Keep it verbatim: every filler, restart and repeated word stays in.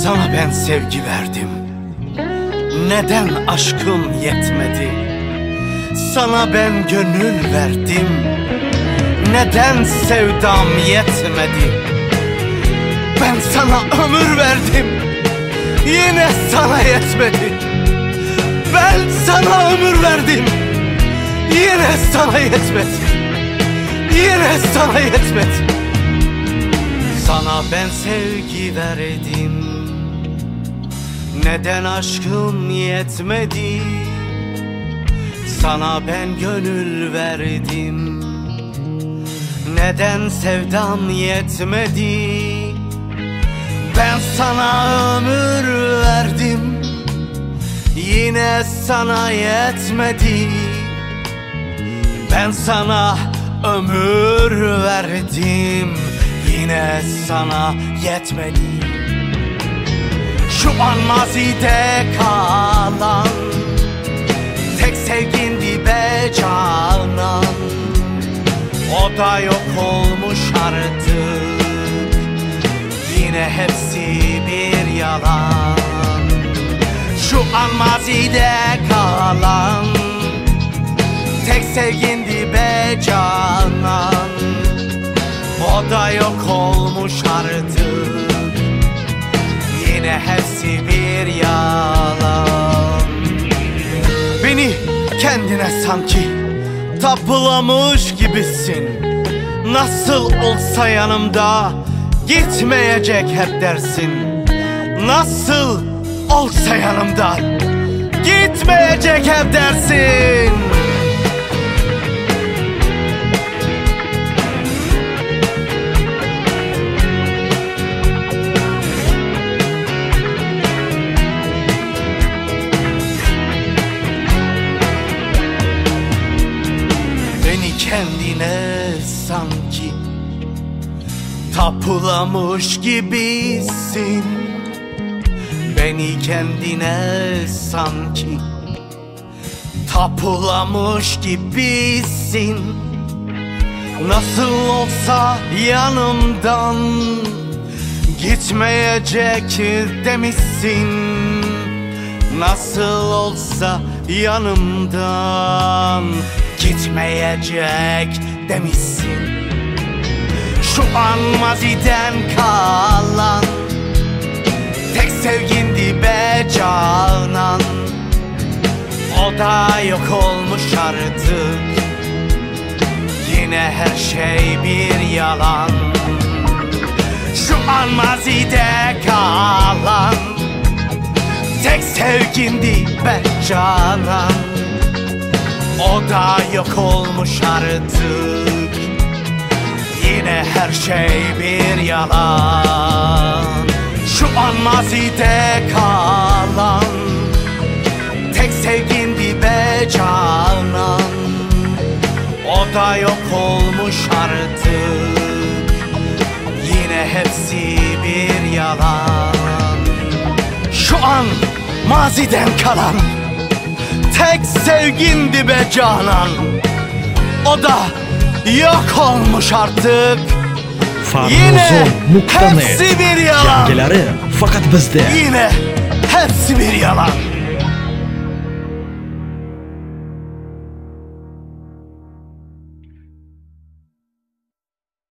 Sana ben sevgi verdim, neden aşkım yetmedi? Sana ben gönül verdim, neden sevdam yetmedi? Ben sana ömür verdim, yine sana yetmedi. Ben sana ömür verdim, yine sana yetmedi. Yine sana yetmedi. Sana ben sevgi verdim, neden aşkım yetmedi? Sana ben gönül verdim, neden sevdam yetmedi? Ben sana ömür verdim, yine sana yetmedi. Ben sana ömür verdim, yine sana yetmedi. Şu an mazide kalan tek sevgindi be canan, o da yok olmuş artık, yine hepsi bir yalan. Şu an mazide kalan tek sevgindi be canan, o da yok olmuş artık, yine hepsi bir yalan. Beni kendine sanki tapılamış gibisin, nasıl olsa yanımda gitmeyecek hep dersin. Nasıl olsa yanımda gitmeyecek hep dersin. Kendine sanki tapulamış gibisin. Beni kendine sanki tapulamış gibisin. Nasıl olsa yanımdan gitmeyecek demişsin. Nasıl olsa yanımdan gitmeyecek demişsin. Şu an maziden kalan tek sevgindi be canan, o da yok olmuş artık, yine her şey bir yalan. Şu an mazide kalan tek sevgindi be canan, o da yok olmuş artık, yine her şey bir yalan. Şu an mazide kalan tek sevgindi be canan, o da yok olmuş artık, yine hepsi bir yalan. Şu an maziden kalan tek sevgindi be canan, o da yok olmuş artık, yine hepsi bir yalan. Fakat bizde yine hepsi bir yalan.